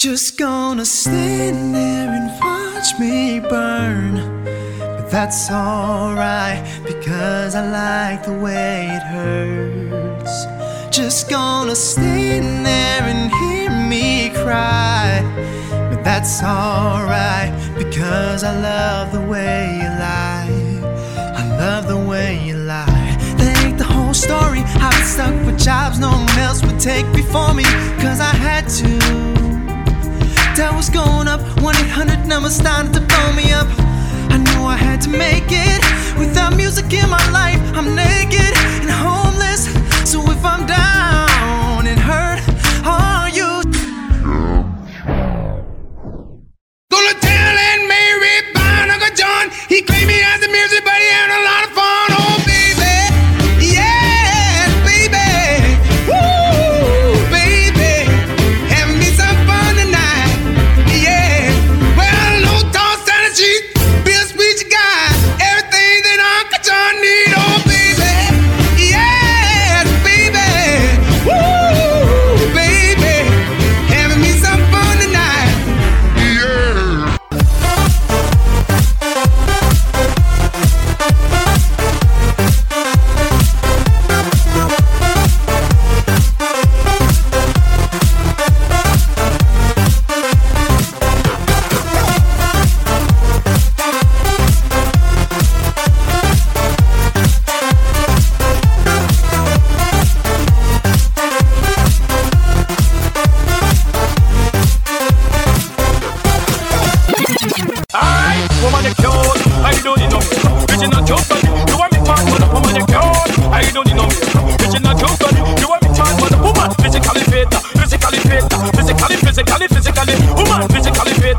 Just gonna stand there and watch me burn. But that's alright, because I like the way it hurts. Just gonna stand there and hear me cry. But that's alright, because I love the way you lie. I love the way you lie. That ain't the whole story. I've been stuck with jobs no one else would take before me, cause I had to. That was going up, 1-800 number started to phone me up. I knew I had to make it. Without music in my life, I'm naked and homeless. So if I'm down and hurt, are you gonna tell Aunt Mary about Uncle John? He claimed he has the music, but he had a lot of fun. Oh baby, yes baby, woo baby, having me some fun tonight. Yeah, well, low toss and a cheat, be a sweet guy, everything that Uncle John need. Oh baby, yes baby, woo baby, having me some fun tonight. Yeah. Alright, woman you cute, I don't need no me. Bitch you not cute, but you want me talk about the woman you cute, I don't need no me. Bitch you not cute, but you want me talk about the woman physically fit, physically fit, physically, woman physically fit,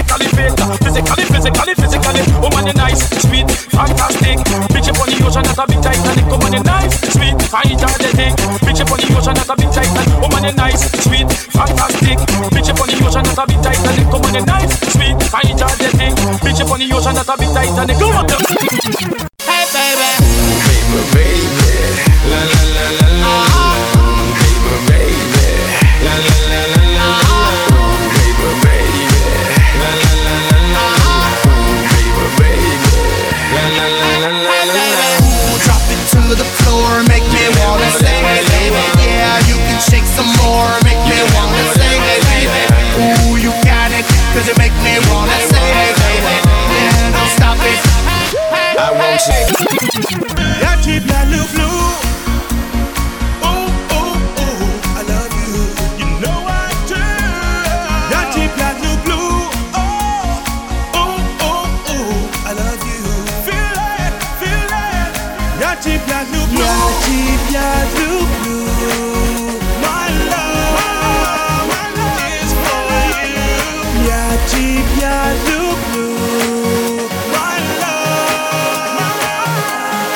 physically, woman you nice, sweet, fantastic. Bitch you on the ocean at a big Titanic, woman you nice, sweet, fantastic. Bitch you on the ocean at a big Titanic, woman you nice, sweet, fantastic. Bitch you on the ocean at a big Titanic, woman you nice, sweet, fantastic. Bitch up on the ocean at a big Titanic. Go on. Hey baby, baby, la la la la la, baby, la la la la la, baby, la la la la la, baby, la la la la la. drop it to the floor, make me wanna sing, baby. Yeah, you can shake some more, make me wanna sing, baby. Ooh, you got it, 'cause you make me wanna sing, baby. Yeah, don't stop it. I won't say. That cheap that little blue. Oh, oh, oh, I love you. You know I do. That cheap that little blue. Oh, oh, oh, oh, I love you. Feel it, feel it. That cheap that little blue. That cheap that little blue. My love is for you. Yeah, cheap that little blue. My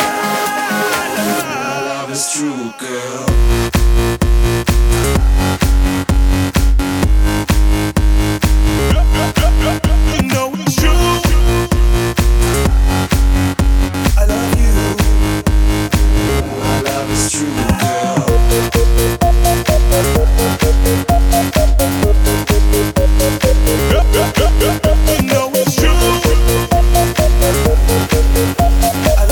love. Love is true, girl.